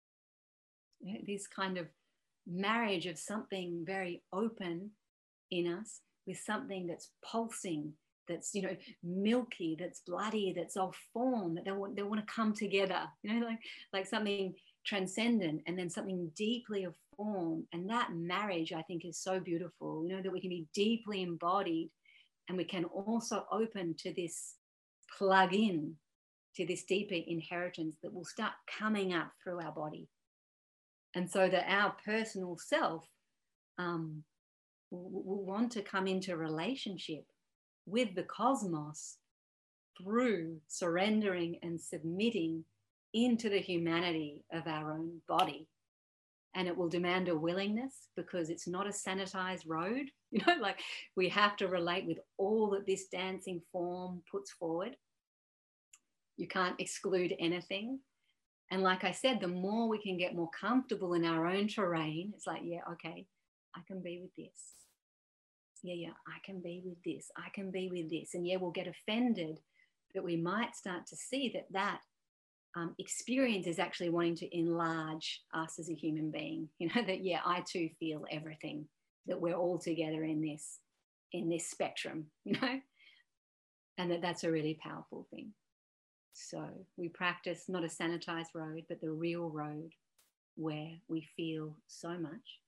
[SPEAKER 3] You know, this kind of marriage of something very open in us with something that's pulsing, that's, you know, milky, that's bloody, that's of form, that they want, they want to come together, you know, like, like something transcendent and then something deeply of form. And that marriage, I think, is so beautiful, you know, that we can be deeply embodied and we can also open to this plug in to this deeper inheritance that will start coming up through our body. And so that our personal self, um, will want to come into relationship with the cosmos through surrendering and submitting into the humanity of our own body. And it will demand a willingness, because it's not a sanitized road. You know, like we have to relate with all that this dancing form puts forward. You can't exclude anything. And like I said, the more we can get more comfortable in our own terrain, it's like, yeah, okay, I can be with this. Yeah, yeah, I can be with this. I can be with this. And yeah, we'll get offended, but we might start to see that that um, experience is actually wanting to enlarge us as a human being. You know, that, yeah, I too feel everything, that we're all together in this, in this spectrum, you know, and that that's a really powerful thing. So we practice not a sanitized road, but the real road where we feel so much,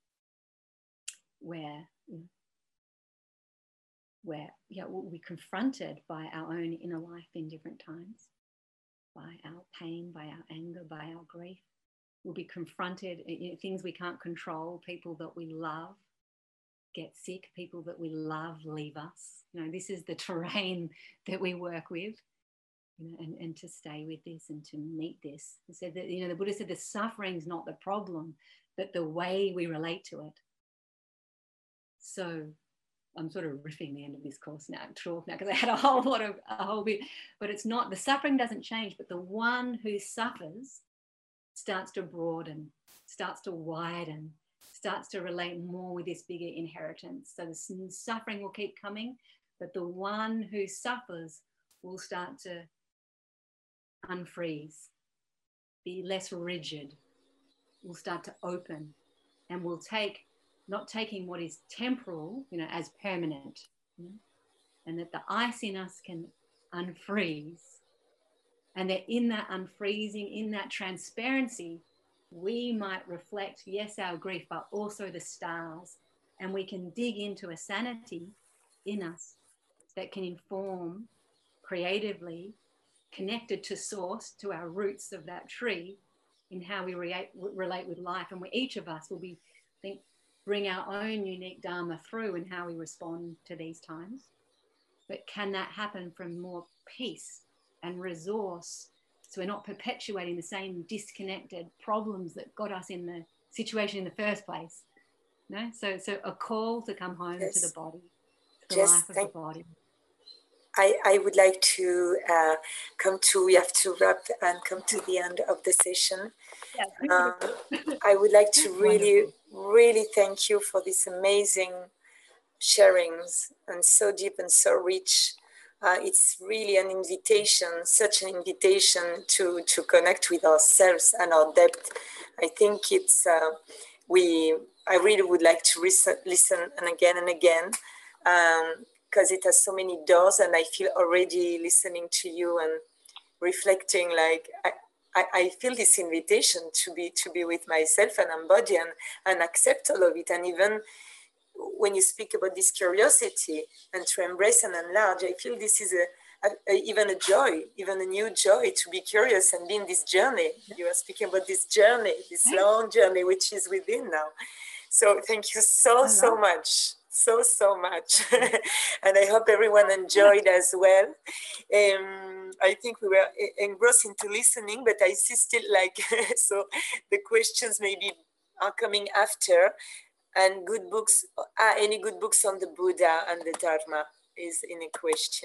[SPEAKER 3] where, you know, where yeah, we're confronted by our own inner life in different times, by our pain, by our anger, by our grief. We'll be confronted in things we can't control, people that we love get sick, people that we love leave us. You know, this is the terrain that we work with, you know, and, and to stay with this and to meet this. He said that, you know, the Buddha said the suffering's not the problem, but the way we relate to it. So I'm sort of riffing the end of this course now, talk now, because I had a whole lot of, a whole bit, but it's not, the suffering doesn't change, but the one who suffers starts to broaden, starts to widen, starts to relate more with this bigger inheritance. So the suffering will keep coming, but the one who suffers will start to unfreeze, be less rigid. We'll start to open, and we'll take, not taking what is temporal, you know, as permanent, you know, and that the ice in us can unfreeze. And that in that unfreezing, in that transparency, we might reflect, yes, our grief, but also the stars. And we can dig into a sanity in us that can inform creatively, connected to source, to our roots of that tree, in how we re- relate with life. And we, each of us will be, I think, bring our own unique Dharma through in how we respond to these times. But can that happen from more peace and resource, so we're not perpetuating the same disconnected problems that got us in the situation in the first place? No, so so a call to come home yes. to the body, to the
[SPEAKER 2] Just
[SPEAKER 3] life of
[SPEAKER 2] thank-
[SPEAKER 3] the body.
[SPEAKER 2] I, I would like to uh, come to, we have to wrap and come to the end of the session.
[SPEAKER 3] Yeah.
[SPEAKER 2] Um, I would like to really,
[SPEAKER 3] Wonderful.
[SPEAKER 2] really thank you for this amazing sharings, and so deep and so rich. Uh, it's really an invitation, such an invitation to, to connect with ourselves and our depth. I think it's, uh, we, I really would like to listen, listen and again and again, because um, it has so many doors, and I feel already listening to you and reflecting, like, I, I, I feel this invitation to be, to be with myself and embody and, and accept all of it. And even when you speak about this curiosity and to embrace and enlarge, I feel this is a, a, a even a joy, even a new joy to be curious and be in this journey. You are speaking about this journey, this long journey, which is within now. So thank you so, so much. So, so much. And I hope everyone enjoyed as well. Um, I think we were engrossed into listening, but I see still like, so the questions maybe are coming after. And good books, ah, any good books on the Buddha and the Dharma is in a question.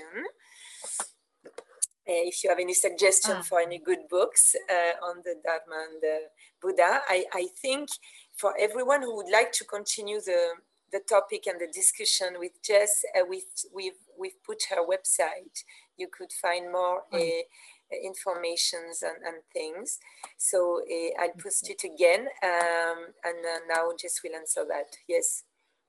[SPEAKER 2] Uh, if you have any suggestion ah. for any good books uh, on the Dharma and the Buddha, I, I think for everyone who would like to continue the, the topic and the discussion with Jess, uh, with, we've, we've put her website. You could find more uh, informations and, and things. So uh, I'll post it again, um, and uh, now Jess will answer that. Yes.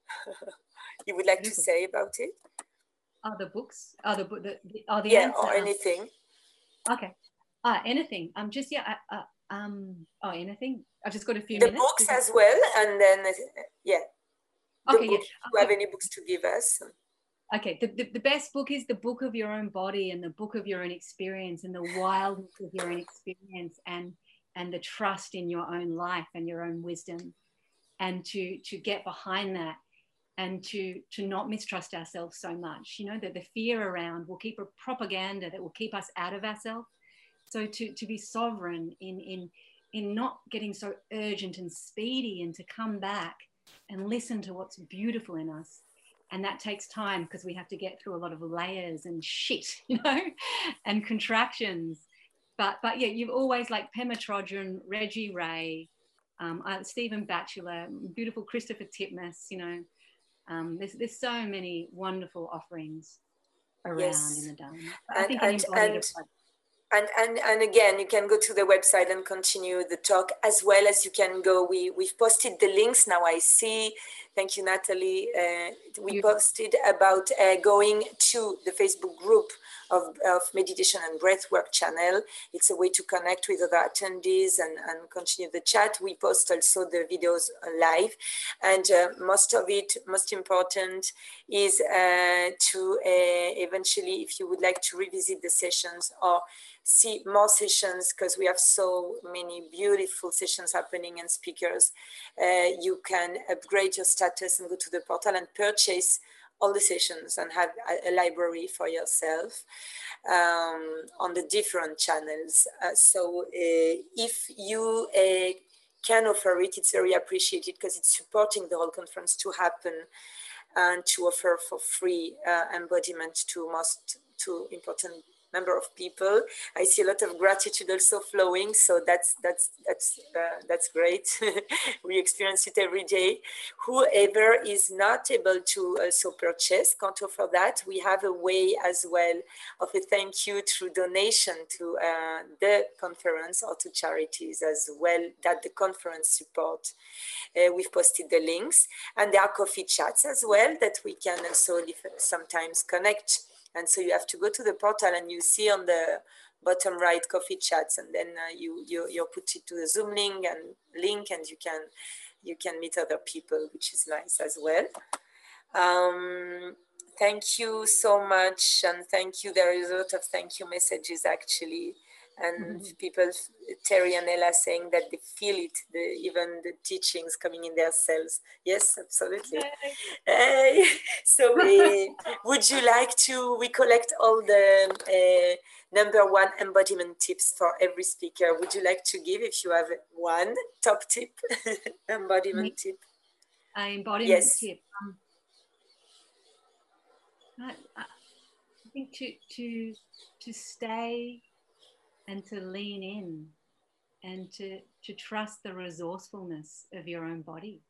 [SPEAKER 2] You would like Beautiful. to say about it?
[SPEAKER 3] Are the books? Are the, the, the are the
[SPEAKER 2] yeah,
[SPEAKER 3] answer,
[SPEAKER 2] or anything.
[SPEAKER 3] Okay. Uh, anything. Um, just yeah. Uh, um. Oh, anything. I've just got a few
[SPEAKER 2] the
[SPEAKER 3] minutes.
[SPEAKER 2] books as well, and then uh, yeah. The
[SPEAKER 3] okay.
[SPEAKER 2] book,
[SPEAKER 3] Yeah.
[SPEAKER 2] Do you have any books to give us?
[SPEAKER 3] Okay, the, the, the best book is the book of your own body and the book of your own experience and the wildness of your own experience and and the trust in your own life and your own wisdom, and to to get behind that and to to not mistrust ourselves so much. You know, that the fear around will keep a propaganda that will keep us out of ourselves. So to to be sovereign in in in not getting so urgent and speedy, and to come back and listen to what's beautiful in us. And that takes time because we have to get through a lot of layers and shit, you know, and contractions. But but yeah, you've always, like Pema Chodron, Reggie Ray, um, uh, Stephen Batchelor, beautiful Christopher Titmuss, you know. Um, there's there's so many wonderful offerings around yes. in the Dharma. I
[SPEAKER 2] and,
[SPEAKER 3] think
[SPEAKER 2] and, and, and, and, and again, you can go to the website and continue the talk, as well as you can go, we, we've posted the links now, I see. Thank you, Natalie. Uh, we posted about uh, going to the Facebook group of, of Meditation and Breathwork channel. It's a way to connect with other attendees and, and continue the chat. We post also the videos live. And uh, most of it, most important, is uh, to uh, eventually, if you would like to revisit the sessions or see more sessions, because we have so many beautiful sessions happening and speakers, uh, you can upgrade your status and go to the portal and purchase all the sessions and have a, a library for yourself um, on the different channels. Uh, so uh, if you uh, can offer it, it's very appreciated because it's supporting the whole conference to happen and to offer for free uh, embodiment to most two important number of people. I see a lot of gratitude also flowing, so that's that's that's uh, that's great. We experience it every day. Whoever is not able to also purchase, can't offer that, we have a way as well of a thank you through donation to uh, the conference or to charities as well that the conference support. Uh, we've posted the links, and there are coffee chats as well that we can also sometimes connect. And so you have to go to the portal and you see on the bottom right coffee chats, and then uh, you, you you put it to the Zoom link and link, and you can you can meet other people, which is nice as well. Um, thank you so much, and thank you. There is a lot of thank you messages actually, and mm-hmm. people, Terry and Ella, saying that they feel it, the, even the teachings coming in their cells. Yes, absolutely. Hey. So uh, would you like to, we collect all the uh, number one embodiment tips for every speaker. Would you like to give, if you have one top tip, embodiment tip?
[SPEAKER 3] Uh, embodiment
[SPEAKER 2] yes.
[SPEAKER 3] tip. Um, I, I think to, to, to stay and to lean in and to, to trust the resourcefulness of your own body.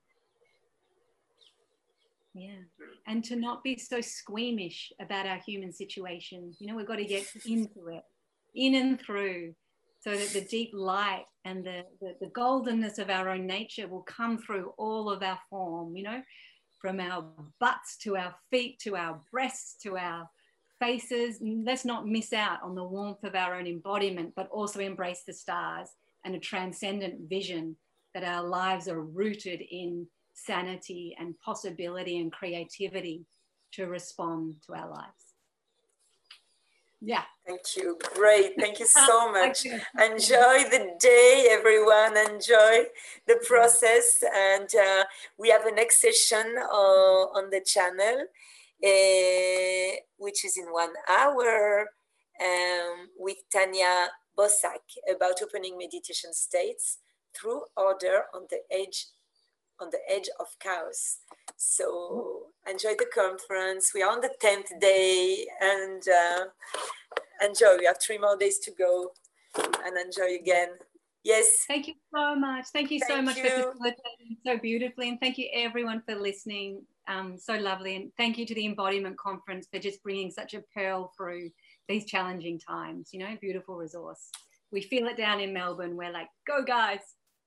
[SPEAKER 3] Yeah. And to not be so squeamish about our human situation. You know, we've got to get into it, in and through, so that the deep light and the, the, the goldenness of our own nature will come through all of our form, you know, from our butts to our feet, to our breasts, to our faces. Let's not miss out on the warmth of our own embodiment, but also embrace the stars and a transcendent vision that our lives are rooted in sanity and possibility and creativity to respond to our lives. Yeah.
[SPEAKER 2] Thank you. Great. Thank you so much. Enjoy the day, everyone. Enjoy the process. And uh, we have a next session uh, on the channel, uh, which is in one hour um, with Tanya Bosak about opening meditation states through order on the edge on the edge of chaos. So enjoy the conference. We are on the tenth day, and uh, enjoy. We have three more days to go, and enjoy again. Yes.
[SPEAKER 3] Thank you so much. Thank you
[SPEAKER 2] thank
[SPEAKER 3] so much
[SPEAKER 2] you.
[SPEAKER 3] for facilitating so beautifully, and thank you everyone for listening. Um, so lovely, and thank you to the Embodiment Conference for just bringing such a pearl through these challenging times. You know, beautiful resource. We feel it down in Melbourne. We're like, go guys.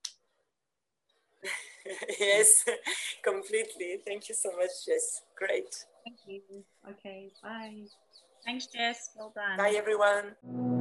[SPEAKER 2] Yes, completely. Thank you so much, Jess. Great.
[SPEAKER 3] Thank you. Okay, bye.
[SPEAKER 4] Thanks, Jess. Well done.
[SPEAKER 2] Bye, everyone.